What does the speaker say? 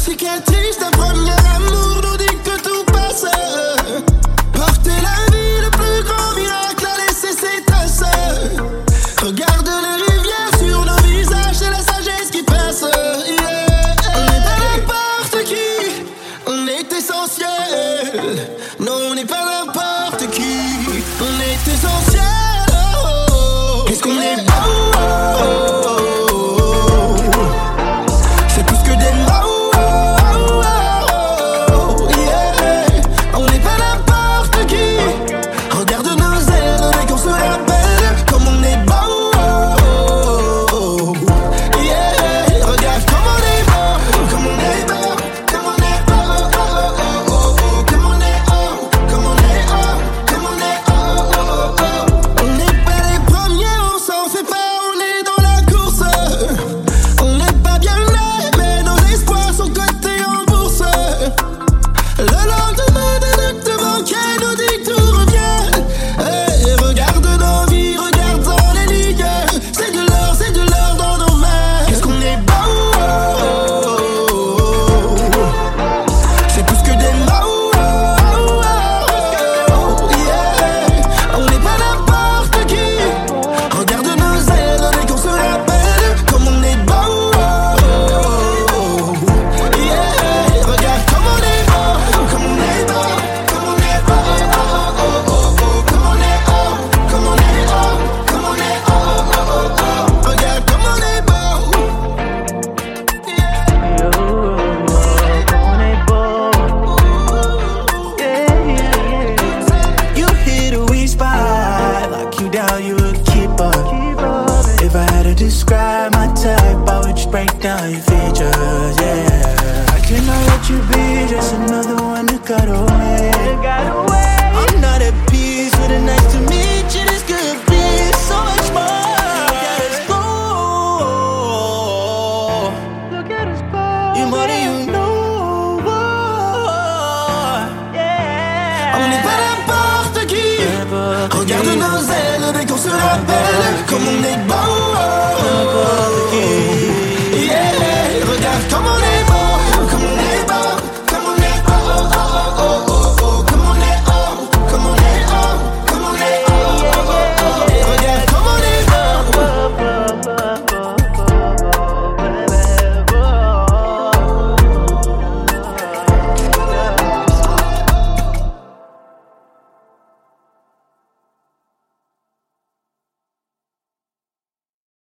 cicatrice d'un premier amour nous dit que tout passe. Porter la vie, le plus grand miracle a laissé ses traces. Regarde les rivières sur nos visages, c'est la sagesse qui passe. On n'est pas n'importe qui, on est essentiel. Non, on n'est pas n'importe qui, on est essentiel. Qu'est-ce qu'on est bon, c'est plus que des mots, yeah. On n'est pas n'importe qui. Regarde nos ailes dès qu'on se rappelle comme on est bon, yeah. Regarde comme on est bon, comme on est bon, comme on est bon, comme on est bon, comme on est bon, comme on est bon. On n'est pas les premiers, on s'en fait pas, on est dans la course. On n'est pas bien nés, mais nos espoirs sont cotés en bourse. Le lendemain d'un acte banquier nous dit que tout revient. Hey, regarde nos vies, regarde dans les lignes. C'est de l'or dans nos mains. Qu'est-ce qu'on est bon, c'est plus que des mots, yeah. On n'est pas n'importe qui. Regarde nos ailes dès qu'on se rappelle comme on est bon, yeah. Regarde comme on est bon, comme on est bon, comme on est bon, comme on est bon, comme on est bon, comme on est bon. Regarde comme on est bon, Yo, on est beau. Yeah, yeah, yeah. You hit a weak spot, lock you down, you a keeper. If I had to describe my type, I would just break down your features, yeah. I cannot let you be just another one that got away. I'm not at peace with it, nice to meet you, this could be so much more. Look at us go. You more than you know. Yeah. on n'est pas n'importe qui. Regarde nos ailes dès qu'on se rappelle comme on est bon,